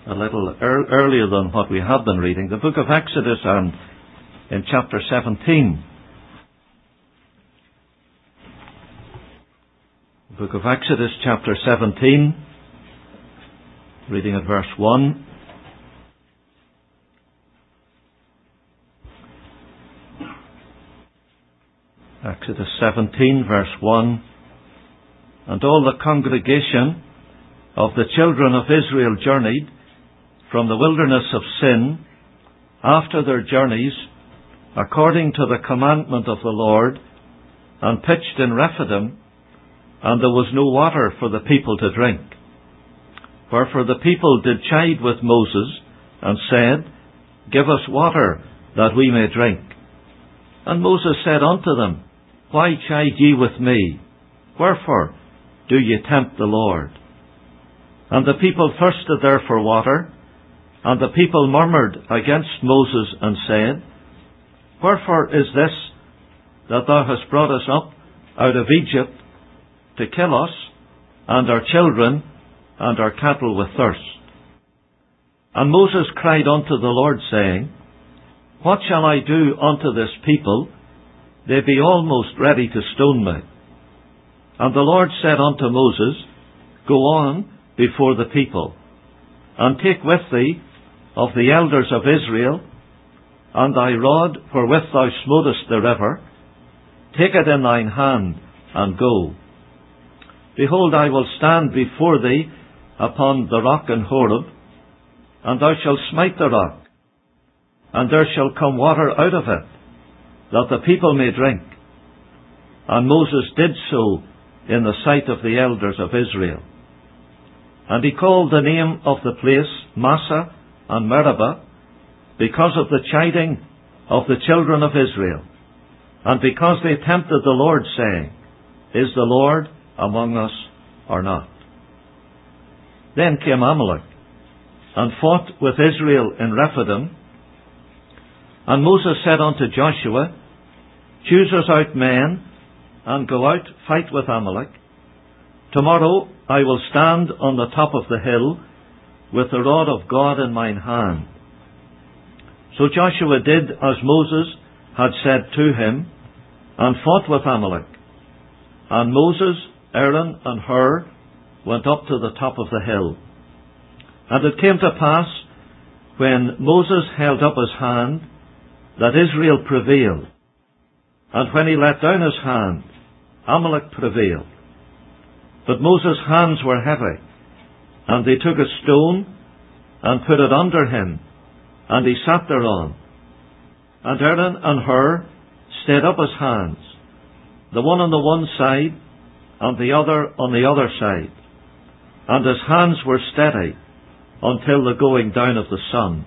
a little earlier than what we have been reading, the book of Exodus, and in chapter 17. The book of Exodus, chapter 17, reading at verse 1. Exodus 17, verse 1. And all the congregation of the children of Israel journeyed from the wilderness of Sin after their journeys, according to the commandment of the Lord, and pitched in Rephidim, and there was no water for the people to drink. Wherefore the people did chide with Moses, and said, Give us water, that we may drink. And Moses said unto them, Why chide ye with me? Wherefore do ye tempt the Lord? And the people thirsted there for water, and the people murmured against Moses, and said, Wherefore is this, that thou hast brought us up out of Egypt, to kill us, and our children, and our cattle with thirst? And Moses cried unto the Lord, saying, What shall I do unto this people? They be almost ready to stone me. And the Lord said unto Moses, Go on before the people, and take with thee of the elders of Israel, and thy rod wherewith thou smotest the river, take it in thine hand, and go. Behold, I will stand before thee upon the rock in Horeb, and thou shalt smite the rock, and there shall come water out of it, that the people may drink. And Moses did so in the sight of the elders of Israel. And he called the name of the place Massah and Meribah, because of the chiding of the children of Israel, and because they tempted the Lord, saying, Is the Lord among us or not? Then came Amalek, and fought with Israel in Rephidim. And Moses said unto Joshua, Choose us out men, and go out, fight with Amalek. Tomorrow I will stand on the top of the hill, with the rod of God in mine hand. So Joshua did as Moses had said to him, and fought with Amalek. And Moses, Aaron, and Hur went up to the top of the hill. And it came to pass, when Moses held up his hand, that Israel prevailed. And when he let down his hand, Amalek prevailed. But Moses' hands were heavy, and they took a stone, and put it under him, and he sat thereon. And Aaron and Hur stayed up his hands, the one on the one side, and the other on the other side. And his hands were steady, until the going down of the sun.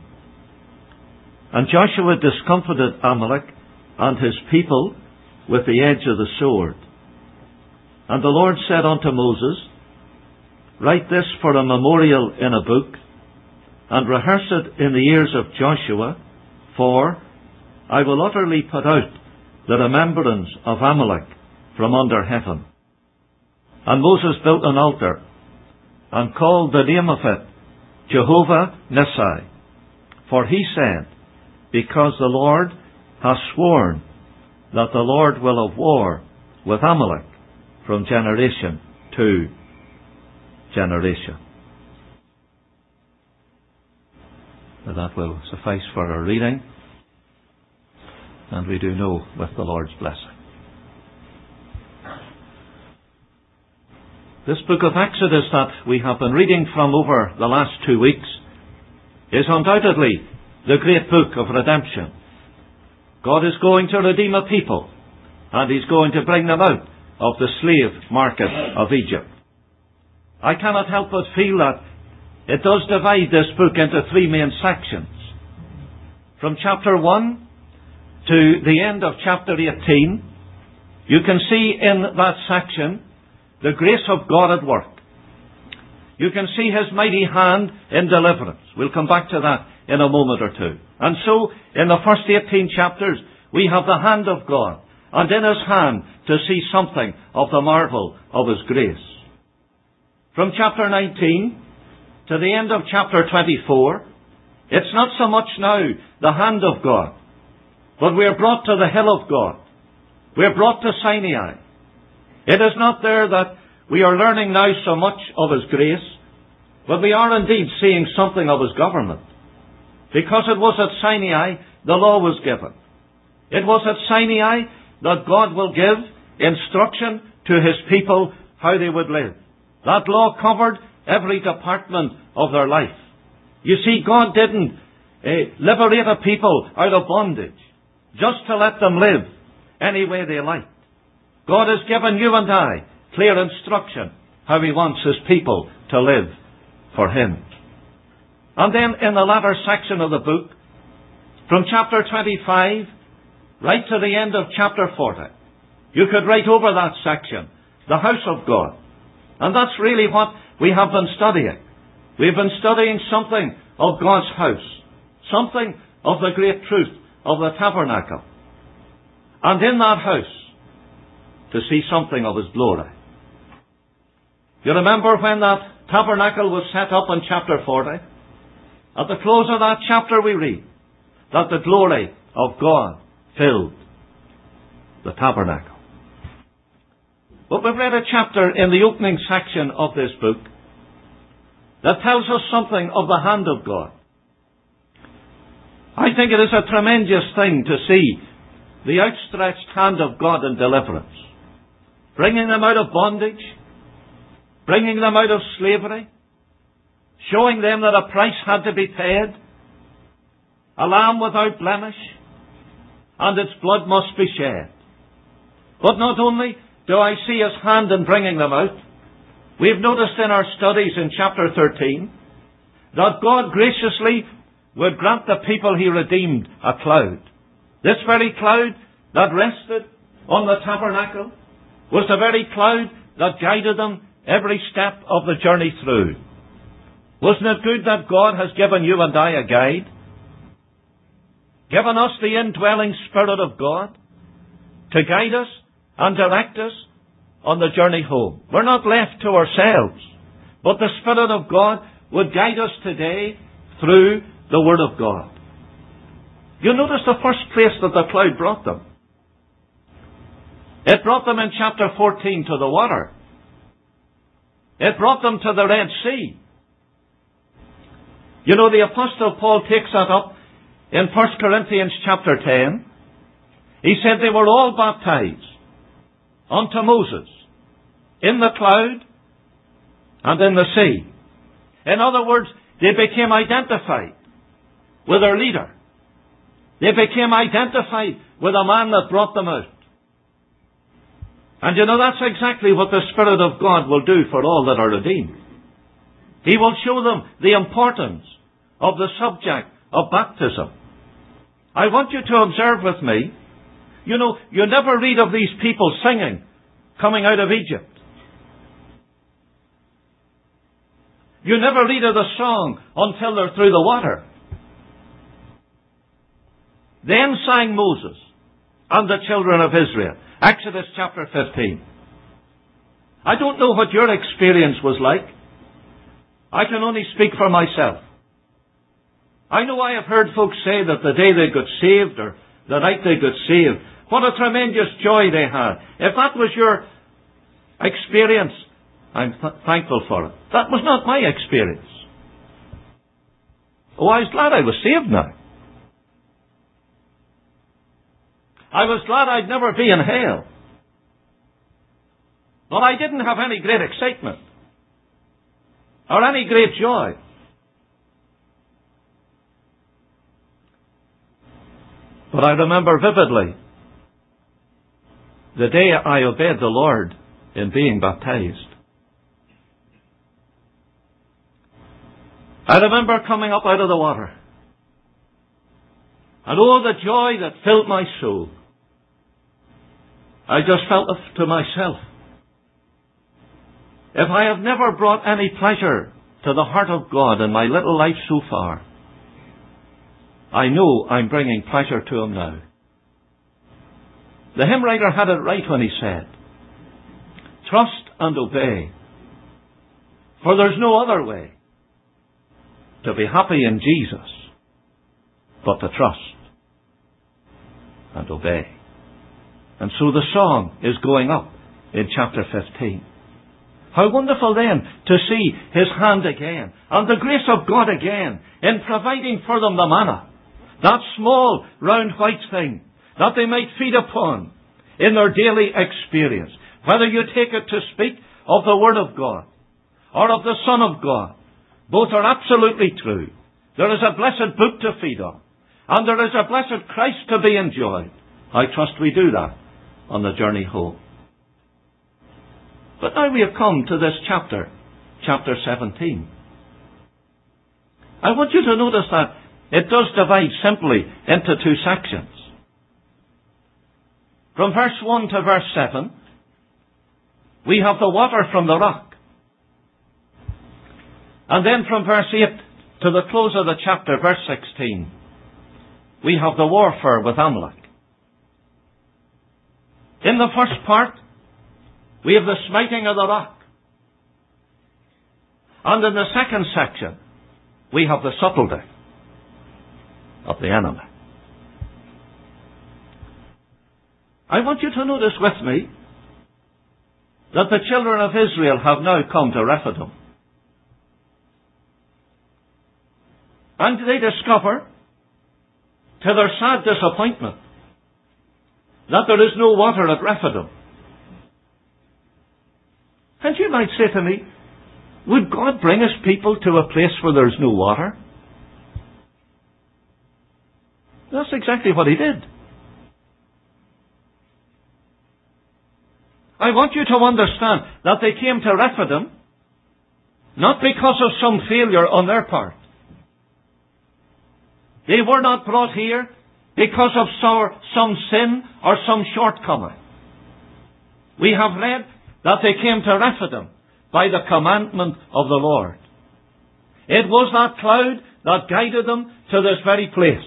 And Joshua discomfited Amalek and his people with the edge of the sword. And the Lord said unto Moses, Write this for a memorial in a book, and rehearse it in the ears of Joshua, for I will utterly put out the remembrance of Amalek from under heaven. And Moses built an altar, and called the name of it Jehovah Nissi, for he said, Because the Lord hath sworn that the Lord will have war with Amalek from generation to generation. That will suffice for our reading, and we do know with the Lord's blessing. This book of Exodus that we have been reading from over the last 2 weeks is undoubtedly the great book of redemption. God is going to redeem a people, and He's going to bring them out of the slave market of Egypt. I cannot help but feel that it does divide this book into 3 main sections. From chapter 1 to the end of chapter 18, you can see in that section the grace of God at work. You can see His mighty hand in deliverance. We'll come back to that in a moment or two. And so, in the first 18 chapters, we have the hand of God, and in His hand to see something of the marvel of His grace. From chapter 19 to the end of chapter 24, it's not so much now the hand of God, but we are brought to the hill of God. We are brought to Sinai. It is not there that we are learning now so much of His grace, but we are indeed seeing something of His government. Because it was at Sinai the law was given. It was at Sinai that God will give instruction to His people how they would live. That law covered every department of their life. You see, God didn't liberate a people out of bondage just to let them live any way they liked. God has given you and I clear instruction how He wants His people to live for Him. And then in the latter section of the book, from chapter 25 right to the end of chapter 40, you could write over that section, the house of God. And that's really what we have been studying. We've been studying something of God's house, something of the great truth of the tabernacle. And in that house, to see something of His glory. You remember when that tabernacle was set up in chapter 40? At the close of that chapter we read that the glory of God filled the tabernacle. But we've read a chapter in the opening section of this book that tells us something of the hand of God. I think it is a tremendous thing to see the outstretched hand of God in deliverance, bringing them out of bondage, bringing them out of slavery, showing them that a price had to be paid, a lamb without blemish, and its blood must be shed. But not only do I see His hand in bringing them out, we've noticed in our studies in chapter 13 that God graciously would grant the people He redeemed a cloud. This very cloud that rested on the tabernacle was the very cloud that guided them every step of the journey through. Wasn't it good that God has given you and I a guide? Given us the indwelling Spirit of God to guide us and direct us on the journey home. We're not left to ourselves, but the Spirit of God would guide us today through the Word of God. You notice the first place that the cloud brought them. It brought them in chapter 14 to the water. It brought them to the Red Sea. You know, the Apostle Paul takes that up in 1 Corinthians chapter 10. He said they were all baptized unto Moses in the cloud and in the sea. In other words, they became identified with their leader. They became identified with the man that brought them out. And you know, that's exactly what the Spirit of God will do for all that are redeemed. He will show them the importance of the subject of baptism. I want you to observe with me, you know, you never read of these people singing, coming out of Egypt. You never read of the song until they're through the water. Then sang Moses and the children of Israel. Exodus chapter 15. I don't know what your experience was like. I can only speak for myself. I know I have heard folks say that the day they got saved or the night they got saved, what a tremendous joy they had. If that was your experience, I'm thankful for it. That was not my experience. Oh, I was glad I was saved now. I was glad I'd never be in hell. But I didn't have any great excitement or any great joy. But I remember vividly the day I obeyed the Lord in being baptized. I remember coming up out of the water. And oh, the joy that filled my soul. I just felt to myself, if I have never brought any pleasure to the heart of God in my little life so far, I know I'm bringing pleasure to Him now. The hymn writer had it right when he said, trust and obey, for there's no other way. to be happy in Jesus, but to trust and obey. And so the song is going up in chapter 15. How wonderful then to see His hand again, and the grace of God again, in providing for them the manna, that small round white thing that they might feed upon in their daily experience. Whether you take it to speak of the Word of God or of the Son of God, both are absolutely true. There is a blessed book to feed on, and there is a blessed Christ to be enjoyed. I trust we do that on the journey home. But now we have come to this chapter 17. I want you to notice that it does divide simply into two sections. From verse 1 to verse 7, we have the water from the rock. And then from verse 8 to the close of the chapter, verse 16, we have the warfare with Amalek. In the first part, we have the smiting of the rock. And in the second section, we have the subtlety of the enemy. I want you to notice with me that the children of Israel have now come to Rephidim. And they discover, to their sad disappointment, that there is no water at Rephidim. And you might say to me, would God bring His people to a place where there is no water? That's exactly what He did. I want you to understand that they came to Rephidim not because of some failure on their part. They were not brought here because of some sin or some shortcoming. We have read that they came to Rephidim by the commandment of the Lord. It was that cloud that guided them to this very place.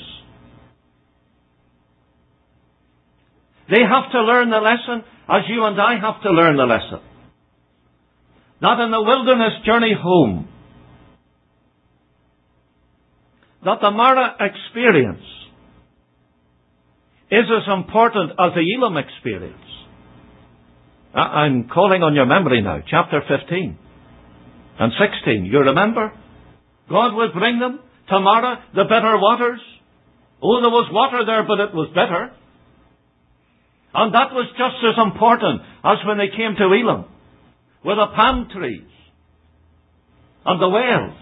They have to learn the lesson as you and I have to learn the lesson. That in the wilderness journey home, that the Marah experience is as important as the Elim experience. I'm calling on your memory now, chapter 15 and 16. You remember? God would bring them to Marah, the bitter waters. Oh, there was water there, but it was bitter. And that was just as important as when they came to Elim, with the palm trees and the wells.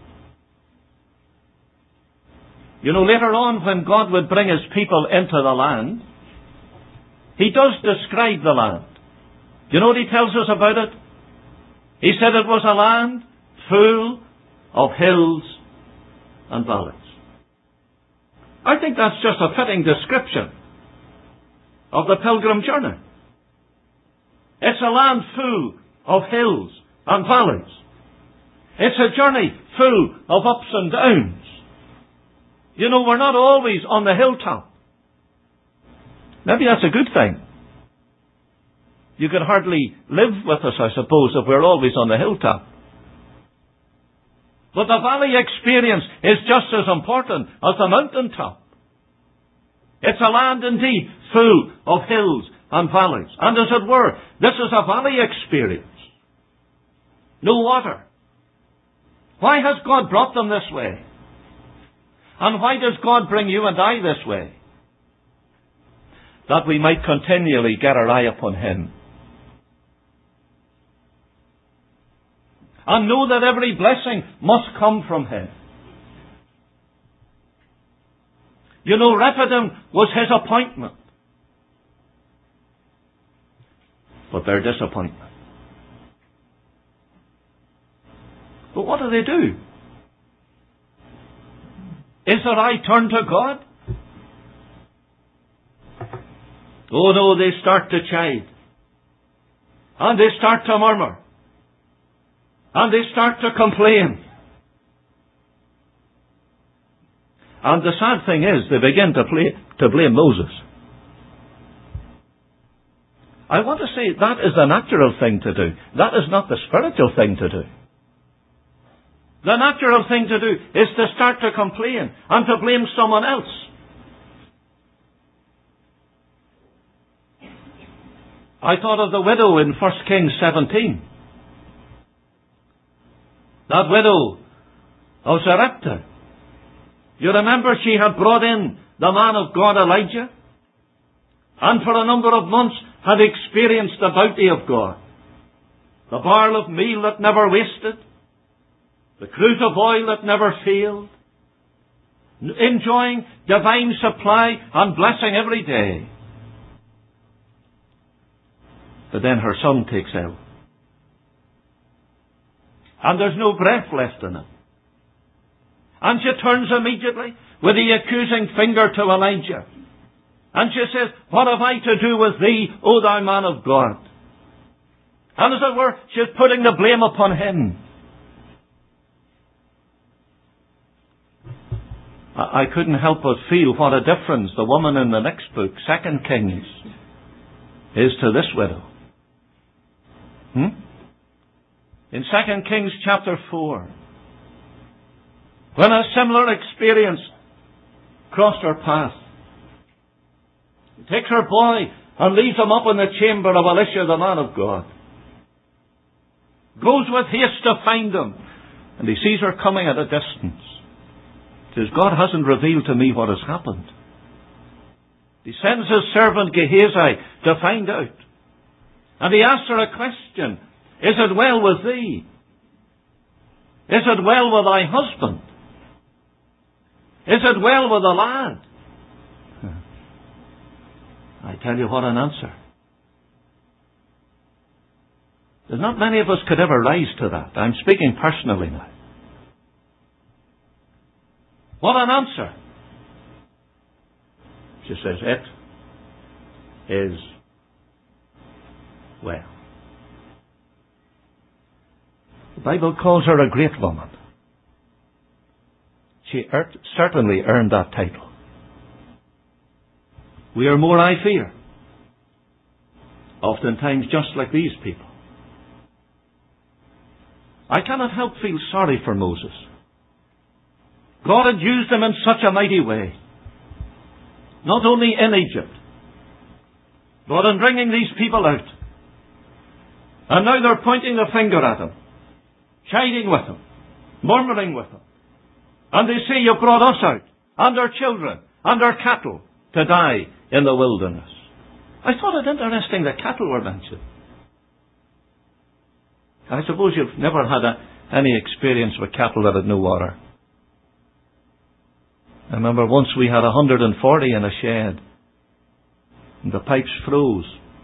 You know, later on when God would bring His people into the land, He does describe the land. You know what He tells us about it? He said it was a land full of hills and valleys. I think that's just a fitting description of the pilgrim journey. It's a land full of hills and valleys. It's a journey full of ups and downs. You know, we're not always on the hilltop. Maybe that's a good thing. You could hardly live with us, I suppose, if we're always on the hilltop. But the valley experience is just as important as the mountaintop. It's a land indeed full of hills and valleys. And as it were, this is a valley experience. No water. Why has God brought them this way? And why does God bring you and I this way? That we might continually get our eye upon Him. And know that every blessing must come from Him. You know, Rephidim was His appointment. But their disappointment. But what do? Is their eye turned to God? Oh no, they start to chide. And they start to murmur. And they start to complain. And the sad thing is, they begin to blame Moses. I want to say that is the natural thing to do. That is not the spiritual thing to do. The natural thing to do is to start to complain and to blame someone else. I thought of the widow in 1 Kings 17. That widow of Zarephath. You remember she had brought in the man of God Elijah, and for a number of months had experienced the bounty of God. The barrel of meal that never wasted, the cruse of oil that never failed, enjoying divine supply and blessing every day. But then her son takes ill. And there's no breath left in him. And she turns immediately with the accusing finger to Elijah. And she says, what have I to do with thee, O thou man of God? And as it were, she's putting the blame upon him. I couldn't help but feel what a difference the woman in the next book, 2 Kings, is to this widow. In 2 Kings chapter 4, when a similar experience crossed her path, she takes her boy and leaves him up in the chamber of Elisha, the man of God. Goes with haste to find him, and he sees her coming at a distance. Says, God hasn't revealed to me what has happened. He sends his servant Gehazi to find out. And he asks her a question. Is it well with thee? Is it well with thy husband? Is it well with the lad? I tell you, what an answer. There's not many of us could ever rise to that. I'm speaking personally now. What an answer. She says, it is well. The Bible calls her a great woman. She certainly earned that title. We are more, I fear, oftentimes just like these people. I cannot help feel sorry for Moses. God had used him in such a mighty way, not only in Egypt, but in bringing these people out. And now they're pointing the finger at him, chiding with him, murmuring with him. And they say, you brought us out, and our children, and our cattle, to die in the wilderness. I thought it interesting that cattle were mentioned. I suppose you've never had any experience with cattle that had no water. I remember once we had 140 in a shed, and the pipes froze.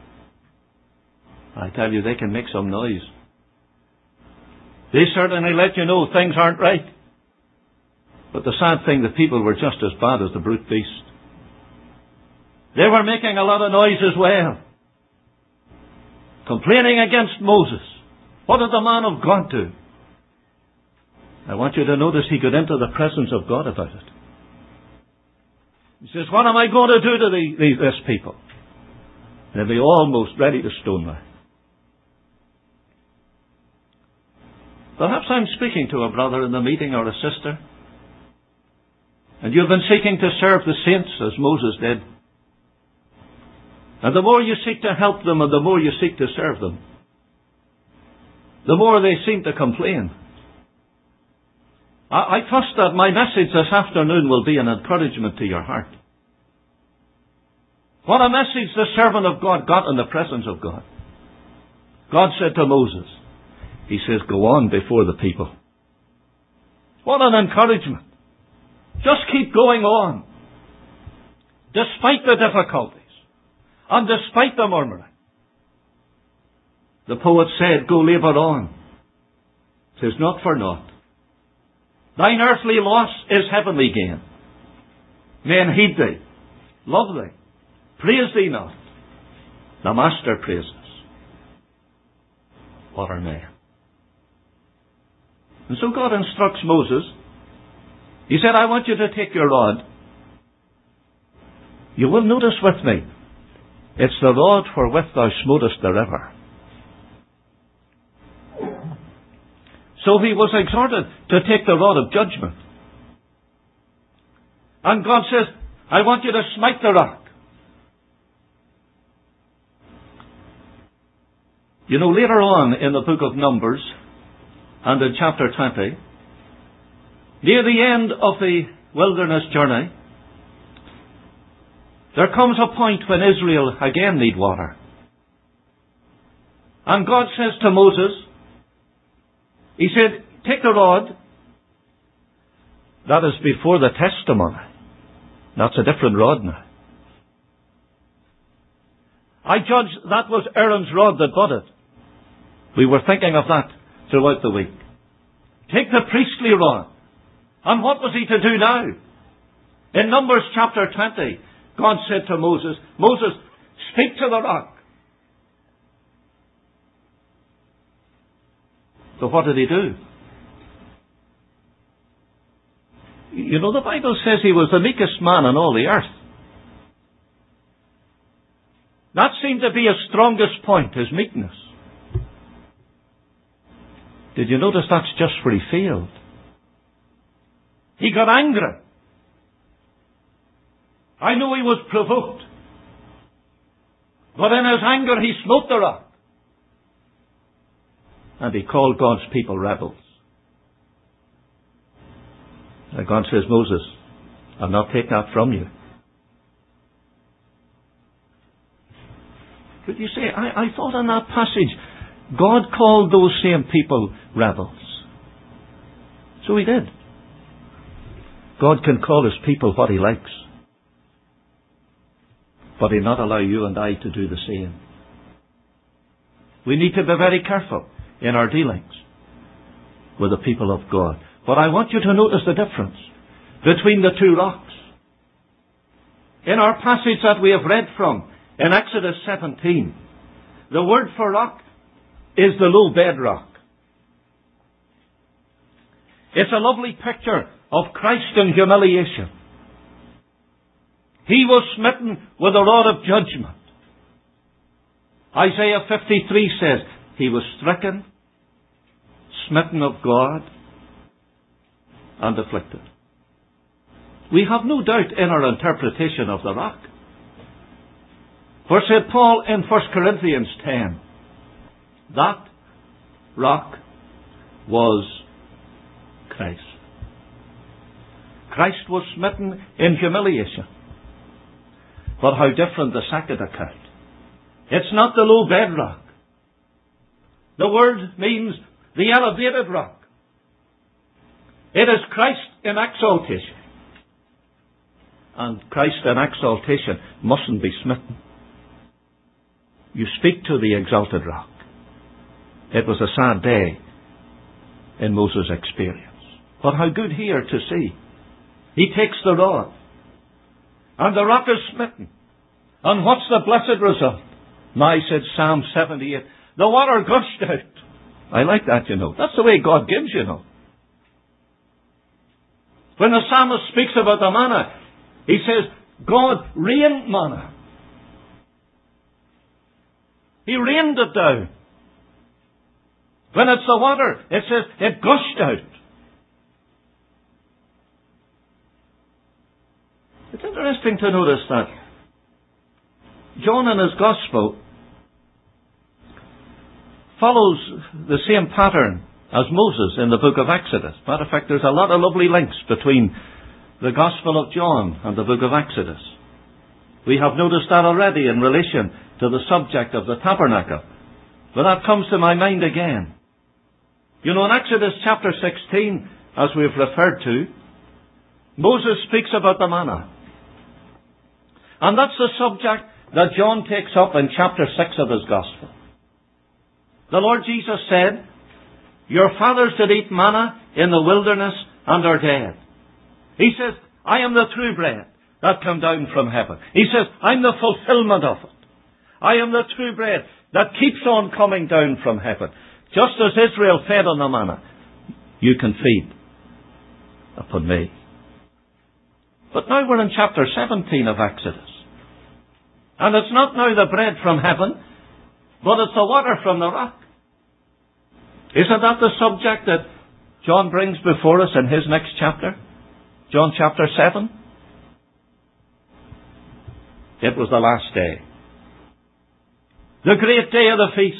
I tell you, they can make some noise. They certainly let you know things aren't right. But the sad thing, the people were just as bad as the brute beast. They were making a lot of noise as well, complaining against Moses. What did the man of God do? I want you to notice he got into the presence of God about it. He says, what am I going to do to this people? They'll be almost ready to stone me. Perhaps I'm speaking to a brother in the meeting or a sister, and you've been seeking to serve the saints as Moses did. And the more you seek to help them and the more you seek to serve them, the more they seem to complain. I trust that my message this afternoon will be an encouragement to your heart. What a message the servant of God got in the presence of God. God said to Moses, he says, go on before the people. What an encouragement. Just keep going on. Despite the difficulties. And despite the murmuring. The poet said, go labour on. 'Tis not for naught. Thine earthly loss is heavenly gain. Men heed thee, love thee, praise thee not. The Master praises. What are men? And so God instructs Moses. He said, I want you to take your rod. You will notice with me, it's the rod wherewith thou smotest the river. So he was exhorted to take the rod of judgment. And God says, I want you to smite the rock. You know, later on in the book of Numbers, and in chapter 20, near the end of the wilderness journey, there comes a point when Israel again need water. And God says to Moses, he said, take the rod. That is before the testimony. That's a different rod now. I judge that was Aaron's rod that budded. We were thinking of that throughout the week. Take the priestly rod. And what was he to do now? In Numbers chapter 20, God said to Moses, Moses, speak to the rock. So what did he do? You know, the Bible says he was the meekest man on all the earth. That seemed to be his strongest point, his meekness. Did you notice that's just where he failed? He got angry. I know he was provoked. But in his anger he smote the rock. And he called God's people rebels. And God says, Moses, I'll not take that from you. But you see, I thought in that passage, God called those same people rebels. So he did. God can call his people what he likes. But he'll not allow you and I to do the same. We need to be very careful in our dealings with the people of God. But I want you to notice the difference between the two rocks. In our passage that we have read from, in Exodus 17, the word for rock is the low bedrock. It's a lovely picture of Christ in humiliation. He was smitten with a rod of judgment. Isaiah 53 says, he was stricken, smitten of God, and afflicted. We have no doubt in our interpretation of the rock. For said Paul in 1 Corinthians 10, that rock was Christ. Christ was smitten in humiliation. But how different the second account. It's not the low bedrock. The word means the elevated rock. It is Christ in exaltation. And Christ in exaltation mustn't be smitten. You speak to the exalted rock. It was a sad day in Moses' experience. But how good here to see. He takes the rod. And the rock is smitten. And what's the blessed result? My, said Psalm 78, the water gushed out. I like that, you know. That's the way God gives, you know. When the psalmist speaks about the manna, he says, God rained manna. He rained it down. When it's the water, it says it gushed out. It's interesting to notice that John in his Gospel follows the same pattern as Moses in the book of Exodus. Matter of fact, there's a lot of lovely links between the Gospel of John and the book of Exodus. We have noticed that already in relation to the subject of the tabernacle. But that comes to my mind again. You know, in Exodus chapter 16, as we've referred to, Moses speaks about the manna. And that's the subject that John takes up in chapter 6 of his Gospel. The Lord Jesus said, your fathers did eat manna in the wilderness and are dead. He says, I am the true bread that come down from heaven. He says, I'm the fulfillment of it. I am the true bread that keeps on coming down from heaven. Just as Israel fed on the manna, you can feed upon me. But now we're in chapter 17 of Exodus. And it's not now the bread from heaven, but it's the water from the rock. Isn't that the subject that John brings before us in his next chapter, John chapter 7. It was the last day, the great day of the feast.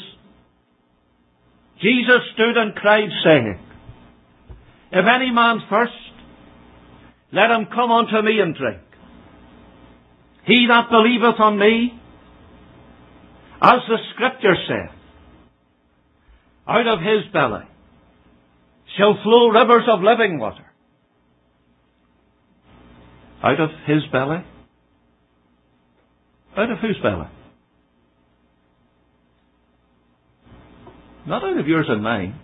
Jesus stood and cried, saying, If any man thirst, let him come unto me and drink. He that believeth on me, as the Scripture saith, out of his belly shall flow rivers of living water. Out of his belly? Out of whose belly? Not out of yours and mine.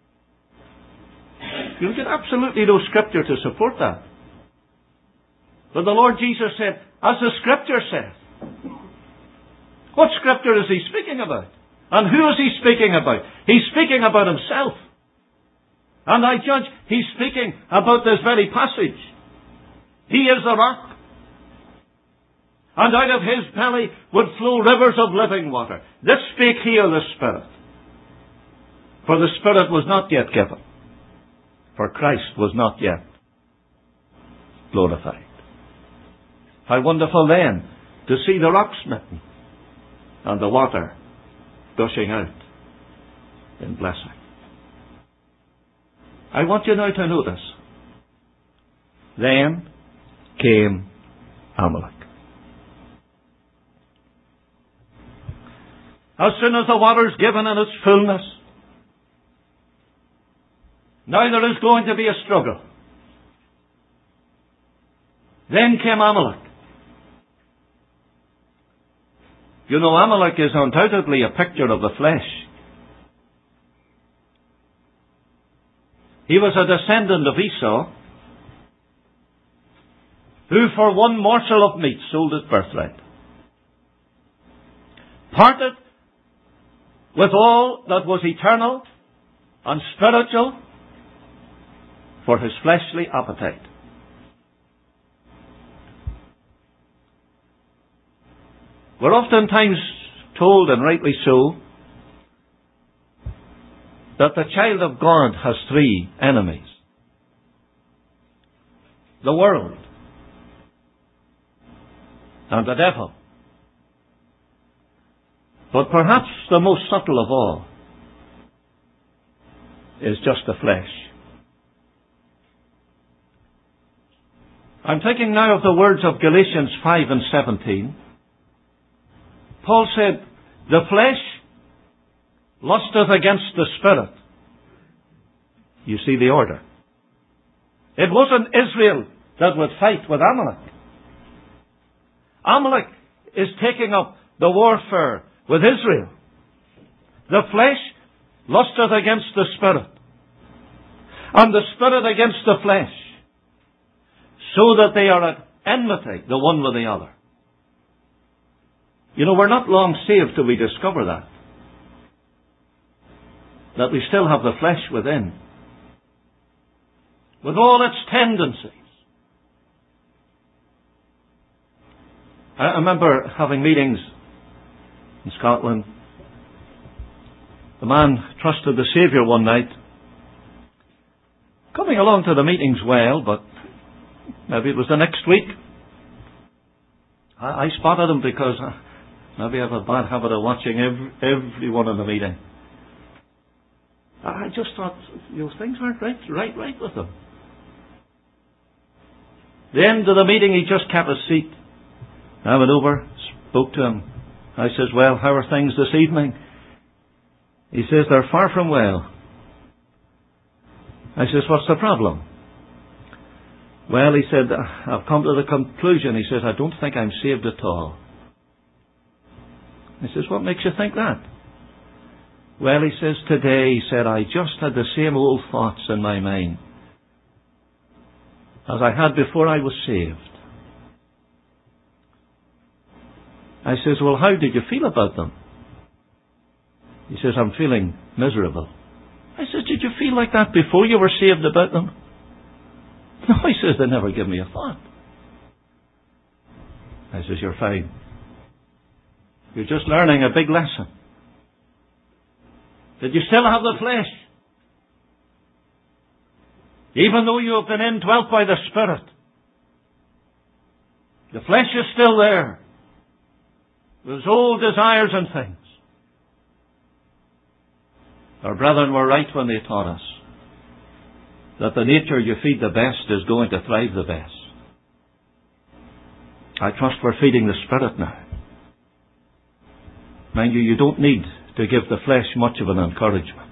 You'll get absolutely no Scripture to support that. But the Lord Jesus said, as the Scripture saith. What Scripture is he speaking about? And who is he speaking about? He's speaking about himself. And I judge he's speaking about this very passage. He is the rock. And out of his belly would flow rivers of living water. This spake he of the Spirit. For the Spirit was not yet given. For Christ was not yet glorified. How wonderful then to see the rock smitten and the water gushing out in blessing. I want you now to notice. Then came Amalek. As soon as the water's given in its fullness, now there is going to be a struggle. Then came Amalek. You know, Amalek is undoubtedly a picture of the flesh. He was a descendant of Esau, who for one morsel of meat sold his birthright. Parted with all that was eternal and spiritual for his fleshly appetite. We're oftentimes told, and rightly so, that the child of God has three enemies. The world, and the devil. But perhaps the most subtle of all is just the flesh. I'm thinking now of the words of Galatians 5 and 17. Paul said, the flesh lusteth against the Spirit. You see the order. It wasn't Israel that would fight with Amalek. Amalek is taking up the warfare with Israel. The flesh lusteth against the Spirit, and the Spirit against the flesh, so that they are at enmity, the one with the other. You know, we're not long saved till we discover that we still have the flesh within, with all its tendencies. I remember having meetings in Scotland. The man trusted the Saviour one night, coming along to the meetings well, but maybe it was the next week. I spotted him because maybe I have a bad habit of watching everyone in the meeting. I just thought, things aren't right with him. The end of the meeting, he just kept his seat. I went over, spoke to him. I says, well, how are things this evening? He says, they're far from well. I says, what's the problem? Well, he said, I've come to the conclusion. He says, I don't think I'm saved at all. I says, what makes you think that? Well, he says, today, he said, I just had the same old thoughts in my mind as I had before I was saved. I says, well, how did you feel about them? He says, I'm feeling miserable. I says, did you feel like that before you were saved about them? No, he says, they never give me a thought. I says, you're fine. You're just learning a big lesson. That you still have the flesh. Even though you have been indwelt by the Spirit, the flesh is still there. Those old desires and things. Our brethren were right when they taught us that the nature you feed the best is going to thrive the best. I trust we're feeding the Spirit now. Mind you, you don't need to give the flesh much of an encouragement.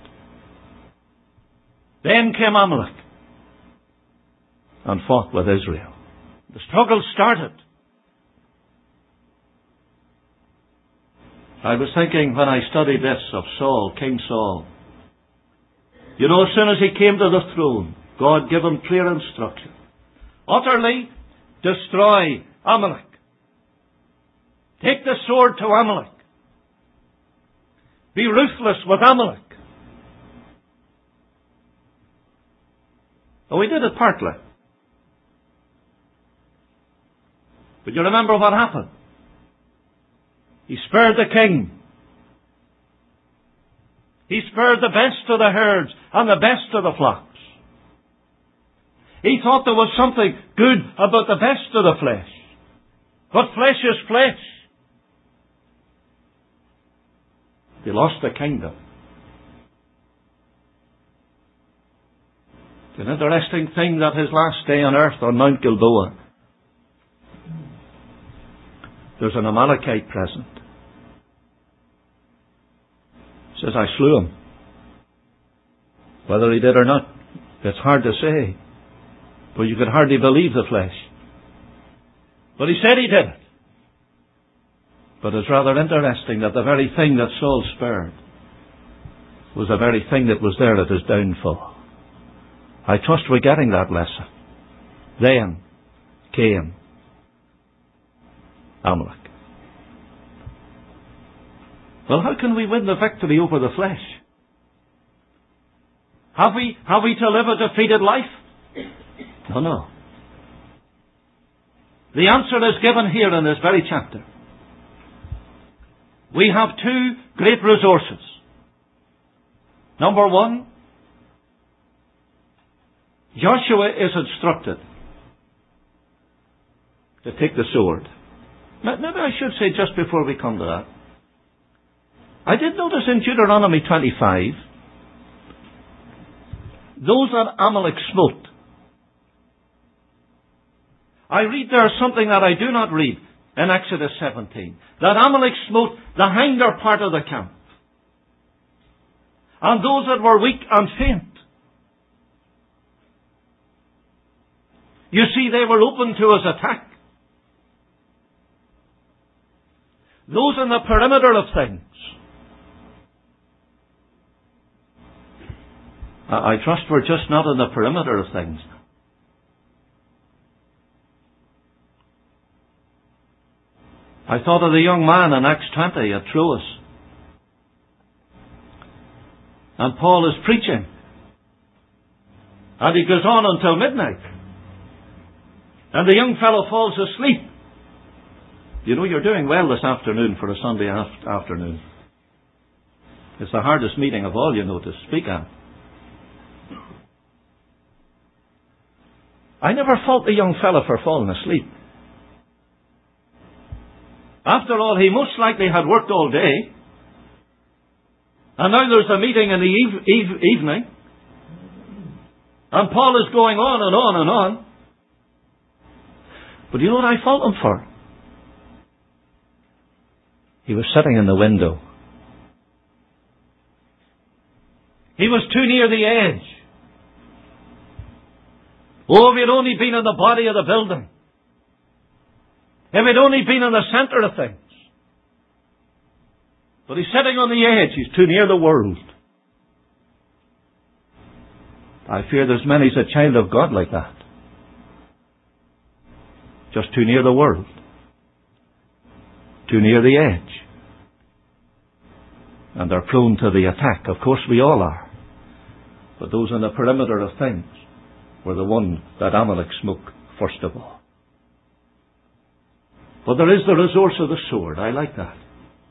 Then came Amalek and fought with Israel. The struggle started. I was thinking when I studied this of Saul, King Saul. You know, as soon as he came to the throne, God gave him clear instruction. Utterly destroy Amalek. Take the sword to Amalek. Be ruthless with Amalek. Oh, he did it partly. But you remember what happened? He spared the king. He spared the best of the herds and the best of the flocks. He thought there was something good about the best of the flesh. But flesh is flesh. He lost the kingdom. It's an interesting thing that his last day on earth on Mount Gilboa, there's an Amalekite present. Says, I slew him. Whether he did or not, it's hard to say. But you could hardly believe the flesh. But he said he did it. But it's rather interesting that the very thing that Saul spared was the very thing that was there at his downfall. I trust we're getting that lesson. Then came Amalek. Well, how can we win the victory over the flesh? Have we to live a defeated life? No. The answer is given here in this very chapter. We have two great resources. Number one, Joshua is instructed to take the sword. Maybe I should say just before we come to that, I did notice in Deuteronomy 25, those that Amalek smote. I read there something that I do not read in Exodus 17. That Amalek smote the hinder part of the camp. And those that were weak and faint. You see, they were open to his attack. Those in the perimeter of things. I trust we're just not in the perimeter of things. I thought of the young man in Acts 20 at Troas. And Paul is preaching. And he goes on until midnight. And the young fellow falls asleep. You know, you're doing well this afternoon for a Sunday afternoon. It's the hardest meeting of all, you know, to speak at. I never fault the young fellow for falling asleep. After all, he most likely had worked all day. And now there's a meeting in the evening. And Paul is going on and on and on. But you know what I fault him for? He was sitting in the window. He was too near the edge. Oh, if he'd only been in the body of the building. If he'd only been in the centre of things. But he's sitting on the edge. He's too near the world. I fear there's many's a child of God like that. Just too near the world. Too near the edge. And they're prone to the attack. Of course we all are. But those in the perimeter of things were the one that Amalek smote first of all. But there is the resource of the sword. I like that.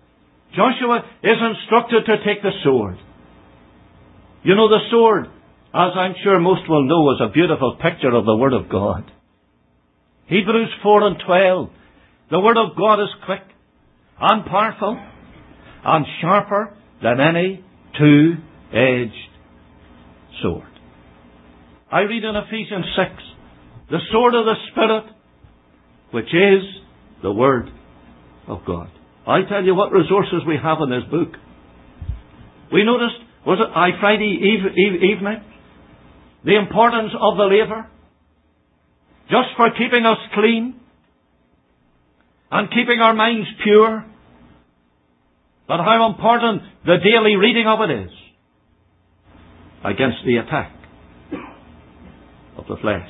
Joshua is instructed to take the sword. You know, the sword, as I'm sure most will know, is a beautiful picture of the Word of God. Hebrews 4:12. The Word of God is quick and powerful and sharper than any two-edged sword. I read in Ephesians 6, the sword of the Spirit, which is the Word of God. I tell you what resources we have in this book. We noticed, was it Friday evening, the importance of the laver, just for keeping us clean and keeping our minds pure, but how important the daily reading of it is against the attack of the flesh.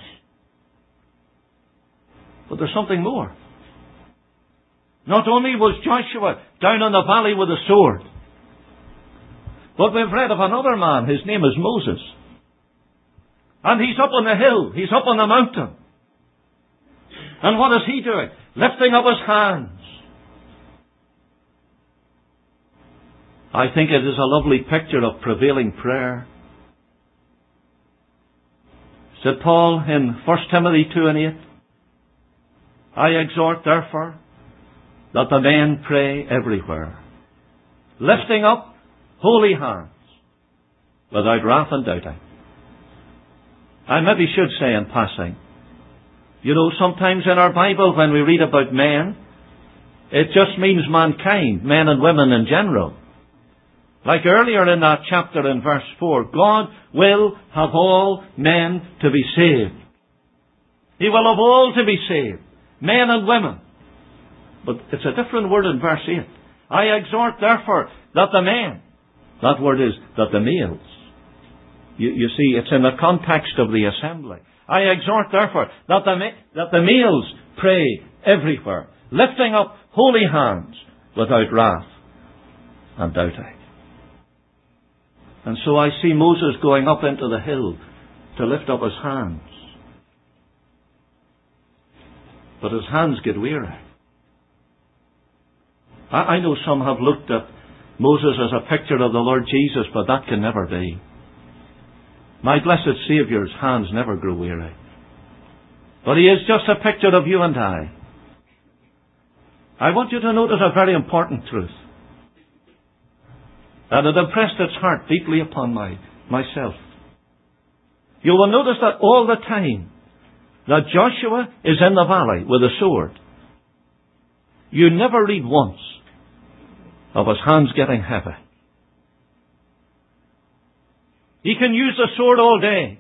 But there's something more. Not only was Joshua down in the valley with a sword, but we've read of another man. His name is Moses. And he's up on the hill. He's up on the mountain. And what is he doing? Lifting up his hands. I think it is a lovely picture of prevailing prayer. Said Paul in 1 Timothy 2:8, I exhort therefore that the men pray everywhere, lifting up holy hands, without wrath and doubting. I maybe should say in passing, you know, sometimes in our Bible when we read about men, it just means mankind, men and women in general. Like earlier in that chapter in verse 4, God will have all men to be saved. He will have all to be saved, men and women. But it's a different word in verse 8. I exhort therefore that the men, that word is that the males. You see, it's in the context of the assembly. I exhort therefore that the males pray everywhere, lifting up holy hands without wrath and doubting. And so I see Moses going up into the hill to lift up his hands. But his hands get weary. I know some have looked at Moses as a picture of the Lord Jesus, but that can never be. My blessed Saviour's hands never grow weary. But he is just a picture of you and I. I want you to notice a very important truth. And it impressed its heart deeply upon myself. You will notice that all the time that Joshua is in the valley with a sword, you never read once of his hands getting heavy. He can use the sword all day.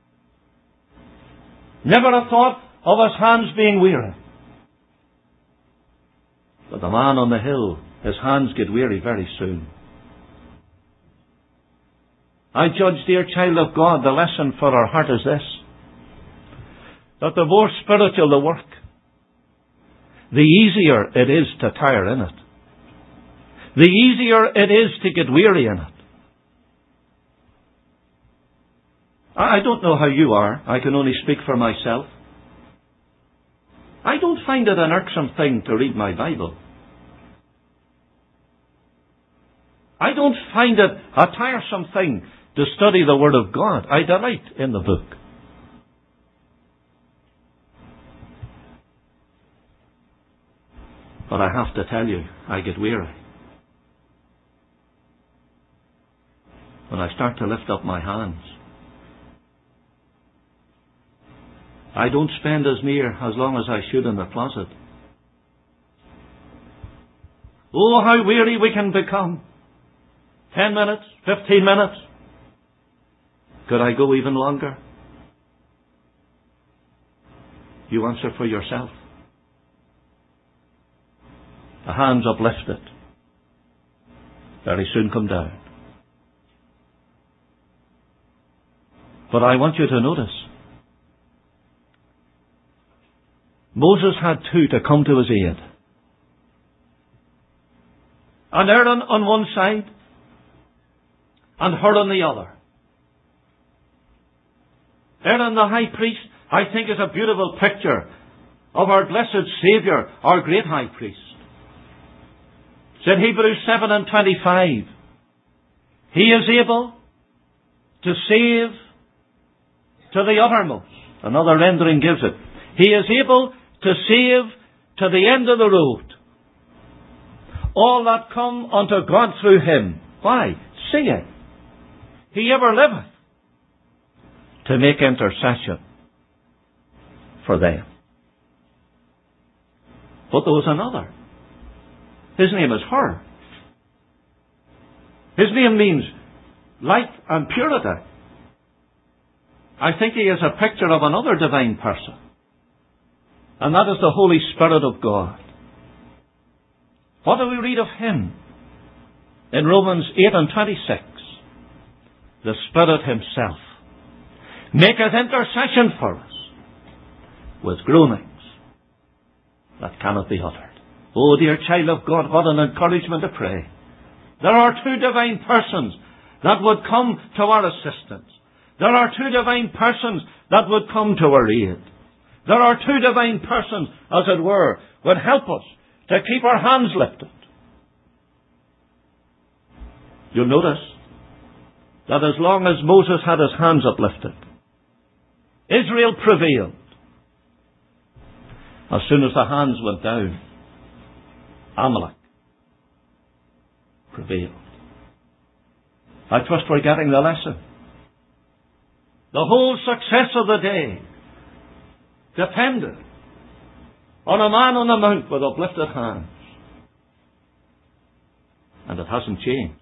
Never a thought of his hands being weary. But the man on the hill, his hands get weary very soon. I judge, dear child of God, the lesson for our heart is this: that the more spiritual the work, the easier it is to tire in it. The easier it is to get weary in it. I don't know how you are. I can only speak for myself. I don't find it an irksome thing to read my Bible. I don't find it a tiresome thing to study the Word of God. I delight in the book. But I have to tell you, I get weary when I start to lift up my hands. I don't spend as long as I should in the closet. Oh, how weary we can become. 10 minutes, 15 minutes. Could I go even longer? You answer for yourself. The hands uplifted very soon come down. But I want you to notice, Moses had two to come to his aid. And Aaron on one side, and Hur on the other. Aaron the high priest, I think, is a beautiful picture of our blessed Saviour, our great high priest. It's in Hebrews 7:25. He is able to save to the uttermost. Another rendering gives it. He is able to save to the end of the road all that come unto God through him. Why? Seeing he ever liveth to make intercession for them. But there was another. His name is Her. His name means light and purity. I think he is a picture of another divine person. And that is the Holy Spirit of God. What do we read of him? In Romans 8 and 26. The Spirit himself maketh intercession for us with groanings that cannot be uttered. Oh, dear child of God, what an encouragement to pray. There are two divine persons that would come to our assistance. There are two divine persons that would come to our aid. There are two divine persons, as it were, would help us to keep our hands lifted. You'll notice that as long as Moses had his hands uplifted, Israel prevailed. As soon as the hands went down, Amalek prevailed. I trust we're getting the lesson. The whole success of the day depended on a man on the mount with uplifted hands. And it hasn't changed.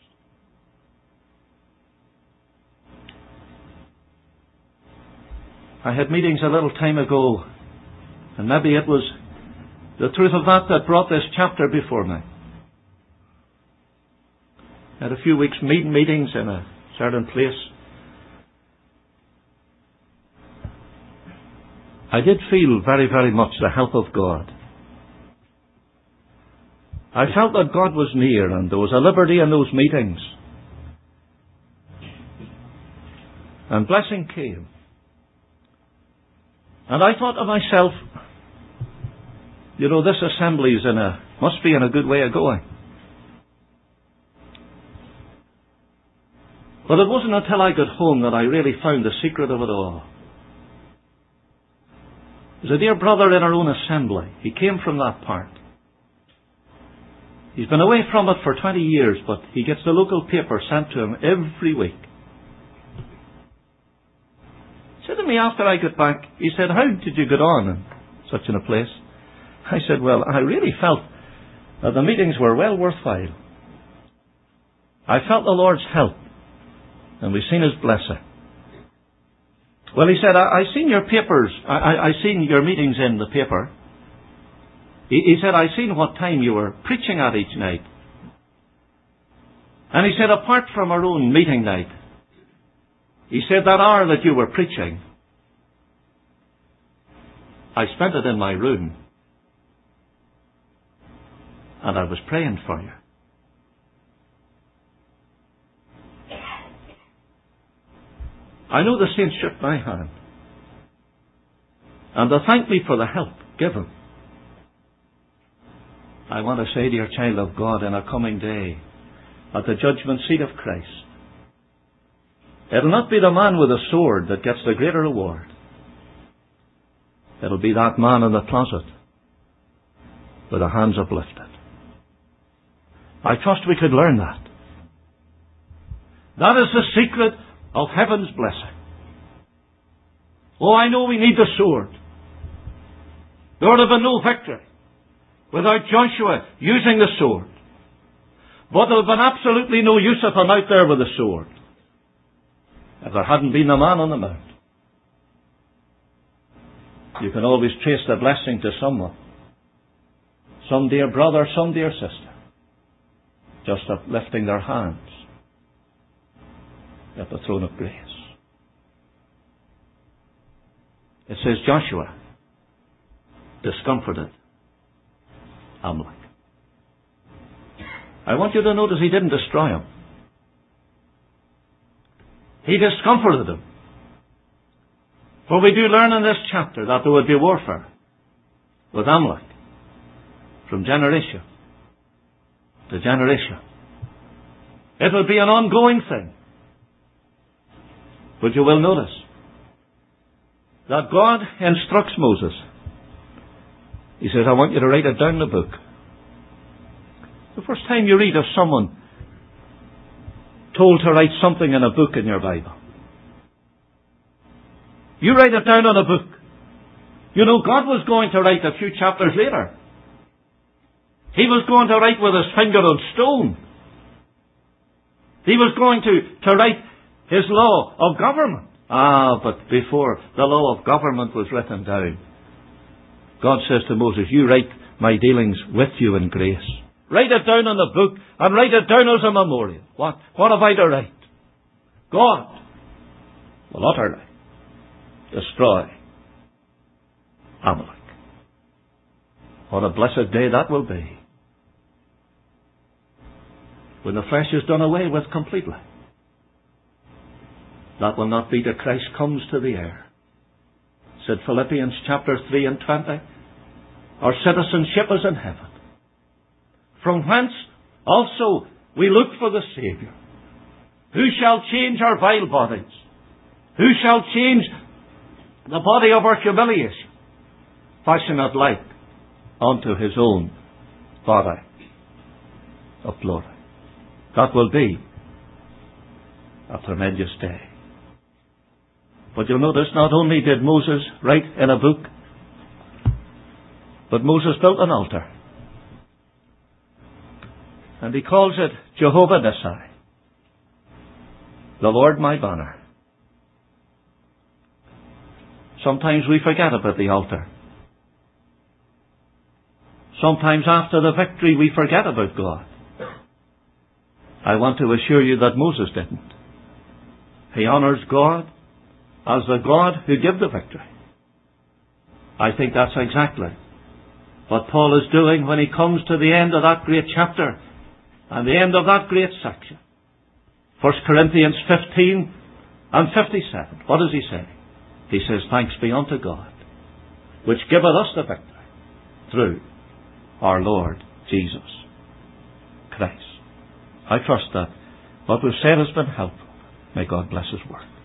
I had meetings a little time ago, and maybe it was the truth of that brought this chapter before me. I had a few weeks meetings in a certain place. I did feel very, very much the help of God. I felt that God was near, and there was a liberty in those meetings. And blessing came. And I thought to myself, you know, this assembly must be in a good way of going. But it wasn't until I got home that I really found the secret of it all. There's a dear brother in our own assembly. He came from that part. He's been away from it for 20 years, but he gets the local paper sent to him every week. He said to me after I got back, he said, how did you get on in such a place? I said, well, I really felt that the meetings were well worthwhile. I felt the Lord's help, and we've seen his blessing. Well, he said, I seen your papers. I seen your meetings in the paper. He said, I seen what time you were preaching at each night. And he said, apart from our own meeting night, he said, that hour that you were preaching, I spent it in my room. And I was praying for you. I know the saints shook my hand. And they thanked me for the help given. I want to say, dear child of God, in a coming day, at the judgment seat of Christ, it'll not be the man with a sword that gets the greater reward. It'll be that man in the closet with the hands uplifted. I trust we could learn that. That is the secret of heaven's blessing. Oh, I know we need the sword. There would have been no victory without Joshua using the sword. But there would have been absolutely no use of him out there with the sword if there hadn't been the man on the mount. You can always trace the blessing to someone. Some dear brother, some dear sister, just uplifting their hands at the throne of grace. It says Joshua discomforted Amalek. I want you to notice he didn't destroy him. He discomforted him. For we do learn in this chapter that there would be warfare with Amalek from generation to generation. It will be an ongoing thing. But you will notice that God instructs Moses. He says, I want you to write it down in the book. The first time you read of someone told to write something in a book in your Bible, you write it down on a book. You know, God was going to write a few chapters later. He was going to write with his finger on stone. He was going to write his law of government. But before the law of government was written down, God says to Moses, you write my dealings with you in grace. Write it down in the book and write it down as a memorial. What have I to write? God will utterly destroy Amalek. What a blessed day that will be, when the flesh is done away with completely. That will not be till Christ comes to the air. Said Philippians chapter 3 and 20, our citizenship is in heaven, from whence also we look for the Saviour, who shall change our vile bodies, who shall change the body of our humiliation, fashion it like unto his own body of glory. That will be a tremendous day. But you'll notice, not only did Moses write in a book, but Moses built an altar. And he calls it Jehovah Nissi, the Lord my banner. Sometimes we forget about the altar. Sometimes after the victory we forget about God. I want to assure you that Moses didn't. He honors God as the God who gave the victory. I think that's exactly what Paul is doing when he comes to the end of that great chapter and the end of that great section. 1 Corinthians 15 and 57. What does he say? He says, thanks be unto God, which giveth us the victory through our Lord Jesus Christ. I trust that what we've said has been helpful. May God bless his word.